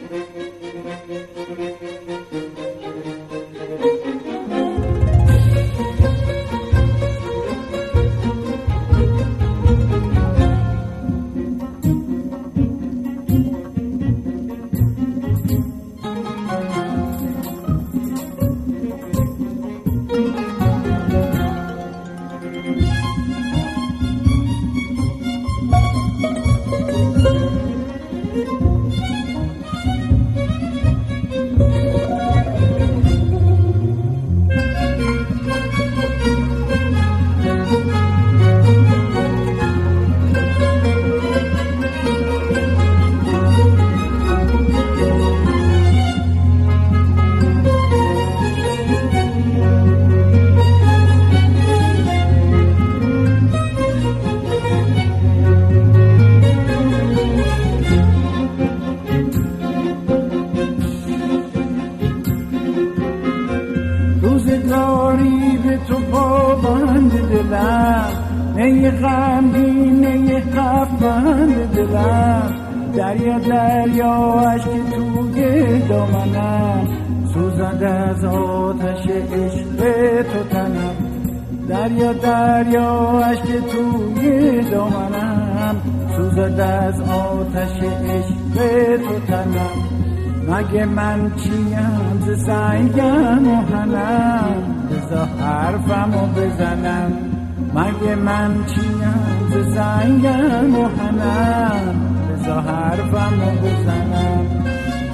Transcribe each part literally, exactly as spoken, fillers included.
روزگاری به تو پابند دلم، نی غمگین نی خفبند دلم، دریا دریا عشق توی دامنم، سوزد از آتش عشق تو تنم، دریا دریا عشق توی دامنم، سوزد از آتش عشق تو تنم. مگه من چیم ز سنگم و حنم، بذار حرفمو بزنم. مگه من چیم ز سنگم و حنم، بذار حرفمو بزنم.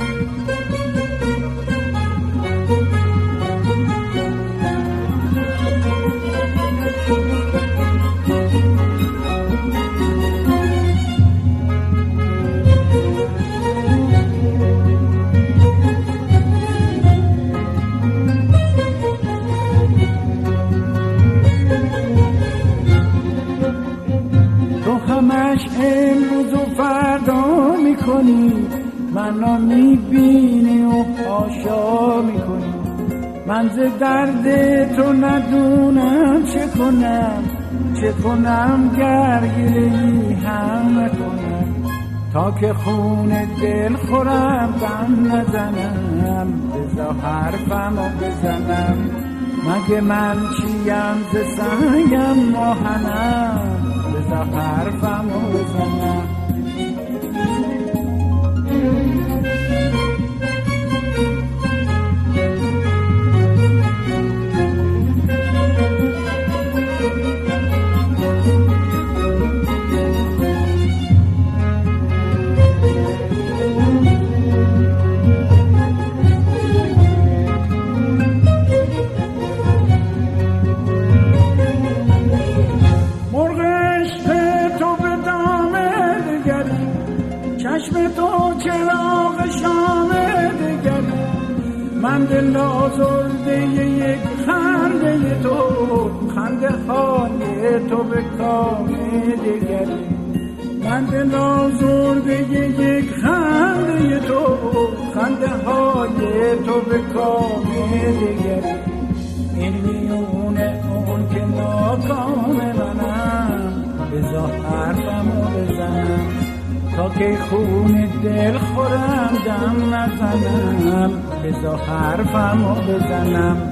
همش امروز و فردا میکنی، منو میبینی و حاشا میکنی. من ز درد تو ندونم چه کنم، چه کنم گرگیری هم نکنم، تا که خون دل خورم دم نزنم، بذار حرفمو بزنم. مگه من چیم ز سنگم و حنم، بذار حرفمو بزنم. چشم تو چراغ شام دگر، من دل آزرده یک خنده تو، خنده های تو به کام دگر. من دل آزرده یک خنده تو، خنده های تو به کام دگر. این میونه اون که ناکام منم، بذار حرفمو بزنم، تا که خون دل خورم دم نزنم، بذار حرفمو بزنم.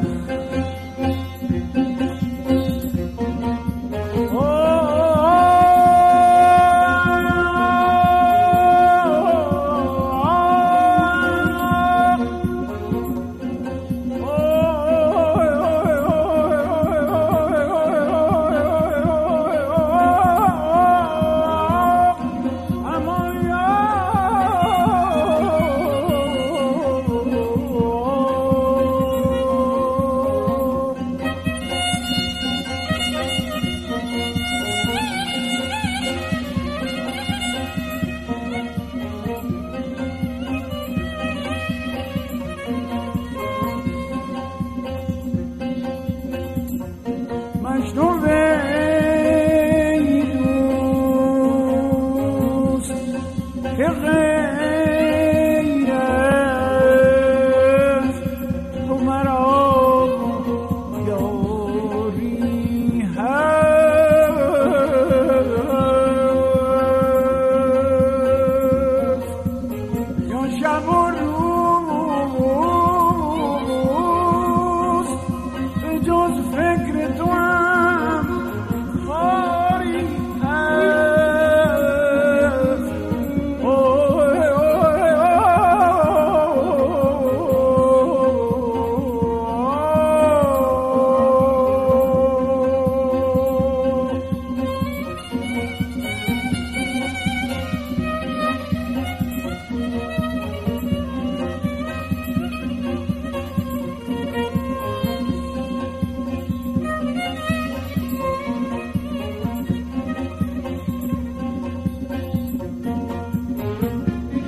مجنون ای دوست که غیر از تو مرا یاری هست، یا شب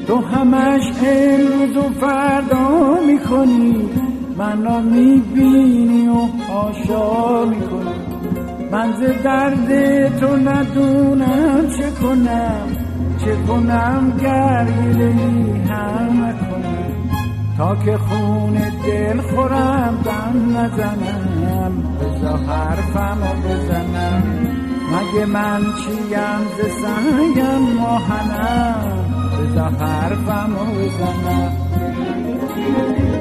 تو همش امروز و فردا میکنی، منو میبینی و آشا میکنی. من ز درد تو ندونم چه کنم، چه کنم گریلی هم نکنم. تا که خون دل خورم دم نزنم، بذار حرفمو بزنم. مگه من چیم ز سنگم ماهنم، بذار حرفمو بزنم.